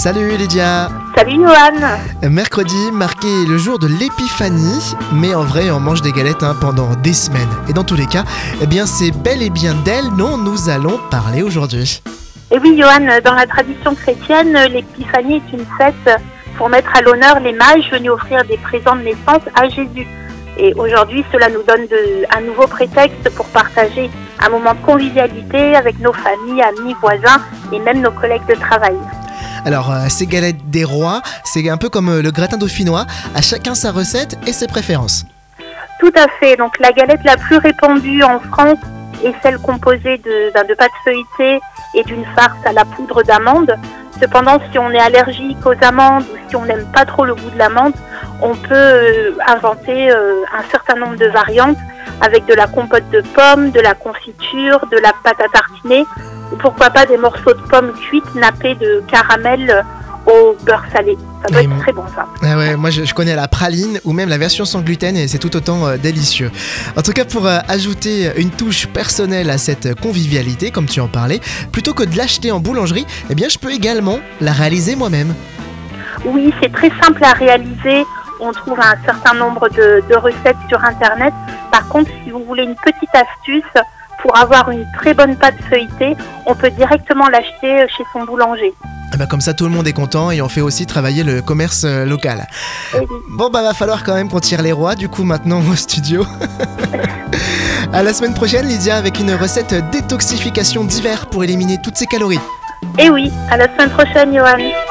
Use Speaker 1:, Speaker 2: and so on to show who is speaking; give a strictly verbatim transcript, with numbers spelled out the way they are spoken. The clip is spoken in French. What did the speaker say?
Speaker 1: Salut Lydia.
Speaker 2: Salut Johan.
Speaker 1: Mercredi marqué le jour de l'épiphanie, mais en vrai on mange des galettes hein, pendant des semaines. Et dans tous les cas, eh bien c'est bel et bien d'elle dont nous allons parler aujourd'hui.
Speaker 2: Et oui Johan, dans la tradition chrétienne, l'épiphanie est une fête pour mettre à l'honneur les mages venus offrir des présents de naissance à Jésus. Et aujourd'hui, cela nous donne de, un nouveau prétexte pour partager un moment de convivialité avec nos familles, amis, voisins et même nos collègues de travail.
Speaker 1: Alors, euh, ces galettes des rois, c'est un peu comme euh, le gratin dauphinois, à chacun sa recette et ses préférences.
Speaker 2: Tout à fait. Donc, la galette la plus répandue en France est celle composée de, ben, de pâte feuilletée et d'une farce à la poudre d'amande. Cependant, si on est allergique aux amandes ou si on n'aime pas trop le goût de l'amande, on peut euh, inventer euh, un certain nombre de variantes avec de la compote de pommes, de la confiture, de la pâte à tartiner, ou pourquoi pas des morceaux de pommes cuites nappés de caramel au beurre salé. Ça doit
Speaker 1: Et
Speaker 2: être
Speaker 1: m-
Speaker 2: très bon ça.
Speaker 1: Ah ouais, moi je, je connais la praline ou même la version sans gluten et c'est tout autant euh, délicieux. En tout cas, pour euh, ajouter une touche personnelle à cette convivialité, comme tu en parlais, plutôt que de l'acheter en boulangerie, eh bien je peux également la réaliser moi-même.
Speaker 2: Oui, c'est très simple à réaliser. On trouve un certain nombre de, de recettes sur Internet. Par contre, si vous voulez une petite astuce pour avoir une très bonne pâte feuilletée, on peut directement l'acheter chez son boulanger.
Speaker 1: Eh ben, comme ça tout le monde est content et on fait aussi travailler le commerce euh, local.
Speaker 2: Et oui.
Speaker 1: Bon bah va falloir quand même qu'on tire les rois du coup maintenant au studio. À la semaine prochaine Lydia avec une recette détoxification d'hiver pour éliminer toutes ces calories.
Speaker 2: Et oui, à la semaine prochaine, Johan.